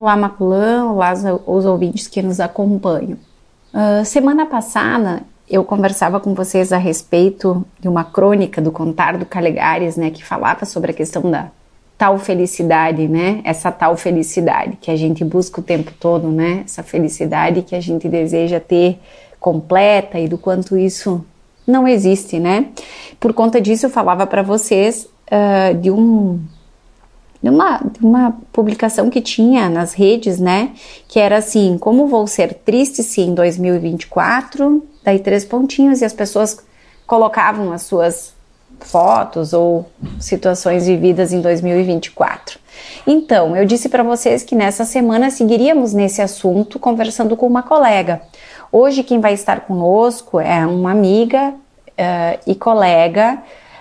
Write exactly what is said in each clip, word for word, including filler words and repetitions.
Olá, Maculã, olá os ouvintes que nos acompanham. Uh, semana passada eu conversava com vocês a respeito de uma crônica do Contar do Calegares, né, que falava sobre a questão da tal felicidade, né, essa tal felicidade que a gente busca o tempo todo, né, essa felicidade que a gente deseja ter completa e do quanto isso não existe, né. Por conta disso eu falava para vocês uh, de um De uma, de uma publicação que tinha nas redes, né, que era assim: como vou ser triste se em dois mil e vinte e quatro, daí três pontinhos, e as pessoas colocavam as suas fotos ou situações vividas em dois mil e vinte e quatro. Então, eu disse para vocês que nessa semana seguiríamos nesse assunto conversando com uma colega. Hoje quem vai estar conosco é uma amiga uh, e colega,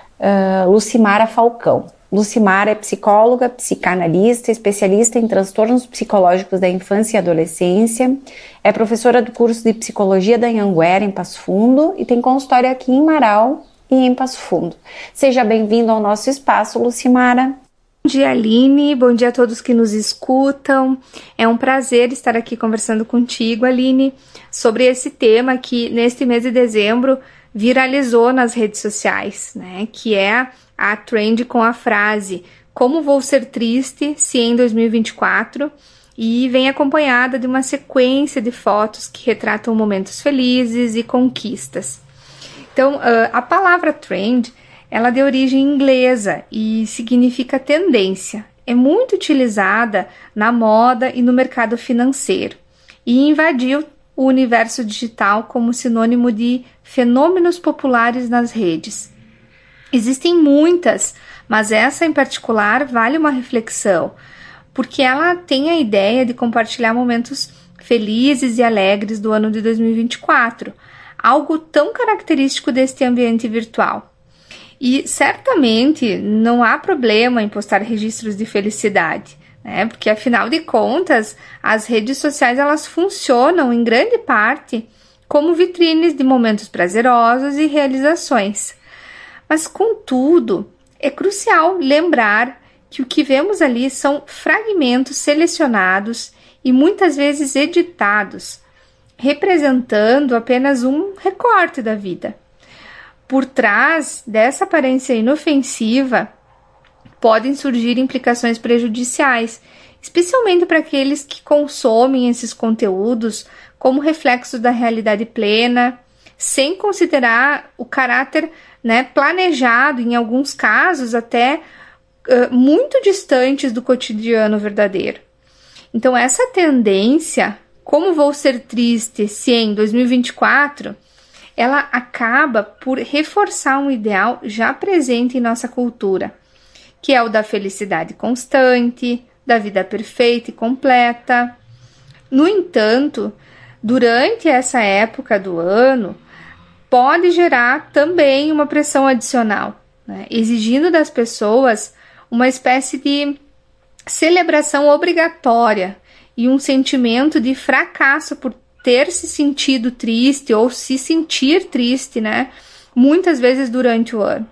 uh, Lucimara Falcão. Lucimara é psicóloga, psicanalista, especialista em transtornos psicológicos da infância e adolescência, é professora do curso de psicologia da Anhanguera, em Passo Fundo, e tem consultório aqui em Marau e em Passo Fundo. Seja bem-vindo ao nosso espaço, Lucimara. Bom dia, Aline, bom dia a todos que nos escutam. É um prazer estar aqui conversando contigo, Aline, sobre esse tema que neste mês de dezembro viralizou nas redes sociais, né, que é a trend com a frase "Como vou ser triste se em dois mil e vinte e quatro", e vem acompanhada de uma sequência de fotos que retratam momentos felizes e conquistas. Então, a palavra trend, ela é de origem inglesa e significa tendência. É muito utilizada na moda e no mercado financeiro e invadiu o universo digital como sinônimo de fenômenos populares nas redes. Existem muitas, mas essa em particular vale uma reflexão, porque ela tem a ideia de compartilhar momentos felizes e alegres do ano de dois mil e vinte e quatro, algo tão característico deste ambiente virtual. E certamente não há problema em postar registros de felicidade, né? Porque afinal de contas, as redes sociais elas funcionam em grande parte como vitrines de momentos prazerosos e realizações. Mas, contudo, é crucial lembrar que o que vemos ali são fragmentos selecionados e muitas vezes editados, representando apenas um recorte da vida. Por trás dessa aparência inofensiva, podem surgir implicações prejudiciais, especialmente para aqueles que consomem esses conteúdos como reflexo da realidade plena, sem considerar o caráter, né, planejado, em alguns casos até uh, muito distantes do cotidiano verdadeiro. Então essa tendência, como vou ser triste se em dois mil e vinte e quatro, ela acaba por reforçar um ideal já presente em nossa cultura, que é o da felicidade constante, da vida perfeita e completa. No entanto, durante essa época do ano, pode gerar também uma pressão adicional, né, exigindo das pessoas uma espécie de celebração obrigatória e um sentimento de fracasso por ter se sentido triste ou se sentir triste, né, muitas vezes durante o ano.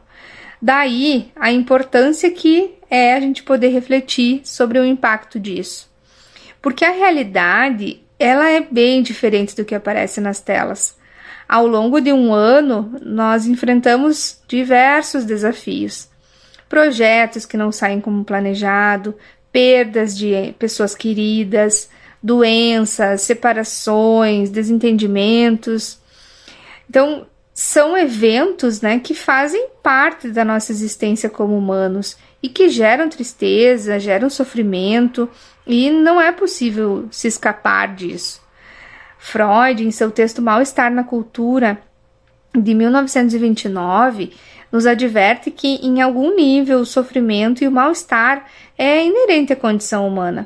Daí a importância que é a gente poder refletir sobre o impacto disso. Porque a realidade, ela é bem diferente do que aparece nas telas. Ao longo de um ano, nós enfrentamos diversos desafios. Projetos que não saem como planejado, perdas de pessoas queridas, doenças, separações, desentendimentos. Então, são eventos, né, que fazem parte da nossa existência como humanos e que geram tristeza, geram sofrimento, e não é possível se escapar disso. Freud, em seu texto Mal-Estar na Cultura, de mil novecentos e vinte e nove, nos adverte que, em algum nível, o sofrimento e o mal-estar é inerente à condição humana,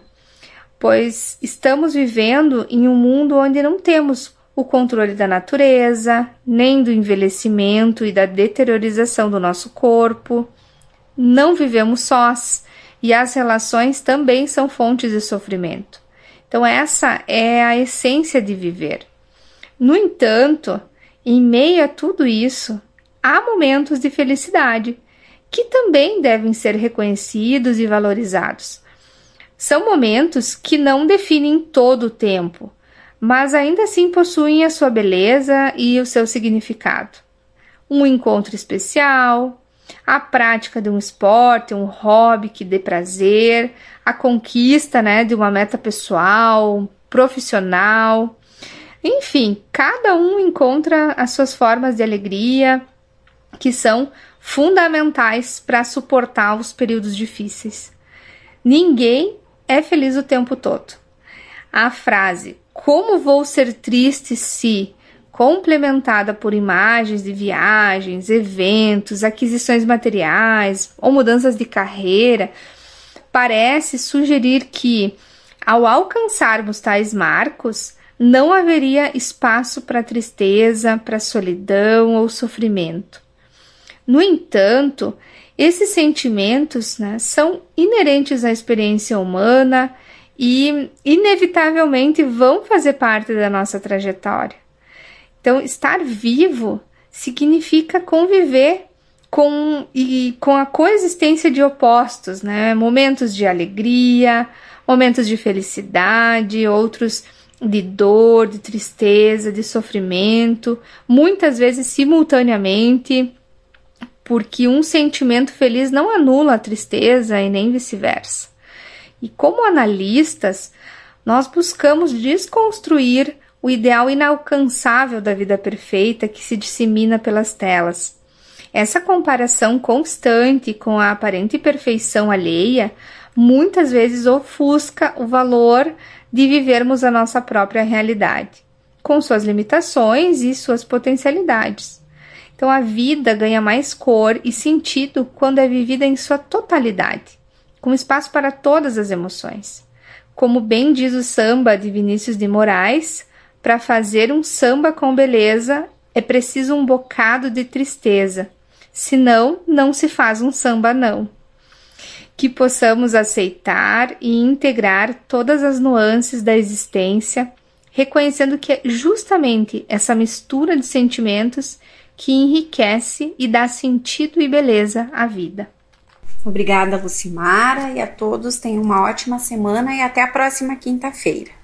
pois estamos vivendo em um mundo onde não temos o controle da natureza, nem do envelhecimento e da deteriorização do nosso corpo. Não vivemos sós, e as relações também são fontes de sofrimento. Então essa é a essência de viver. No entanto, em meio a tudo isso, há momentos de felicidade, que também devem ser reconhecidos e valorizados. São momentos que não definem todo o tempo, mas ainda assim possuem a sua beleza e o seu significado. Um encontro especial, a prática de um esporte, um hobby que dê prazer, a conquista, né, de uma meta pessoal, profissional. Enfim, cada um encontra as suas formas de alegria que são fundamentais para suportar os períodos difíceis. Ninguém é feliz o tempo todo. A frase "como vou ser triste se", complementada por imagens de viagens, eventos, aquisições materiais ou mudanças de carreira, parece sugerir que, ao alcançarmos tais marcos, não haveria espaço para tristeza, para solidão ou sofrimento. No entanto, esses sentimentos, né, são inerentes à experiência humana e, inevitavelmente, vão fazer parte da nossa trajetória. Então, estar vivo significa conviver com, e, com a coexistência de opostos, né? Momentos de alegria, momentos de felicidade, outros de dor, de tristeza, de sofrimento, muitas vezes simultaneamente, porque um sentimento feliz não anula a tristeza e nem vice-versa. E como analistas, nós buscamos desconstruir o ideal inalcançável da vida perfeita que se dissemina pelas telas. Essa comparação constante com a aparente perfeição alheia muitas vezes ofusca o valor de vivermos a nossa própria realidade, com suas limitações e suas potencialidades. Então a vida ganha mais cor e sentido quando é vivida em sua totalidade, com espaço para todas as emoções. Como bem diz o samba de Vinícius de Moraes, para fazer um samba com beleza é preciso um bocado de tristeza, senão não se faz um samba não. Que possamos aceitar e integrar todas as nuances da existência, reconhecendo que é justamente essa mistura de sentimentos que enriquece e dá sentido e beleza à vida. Obrigada, Lucimara, e a todos tenham uma ótima semana e até a próxima quinta-feira.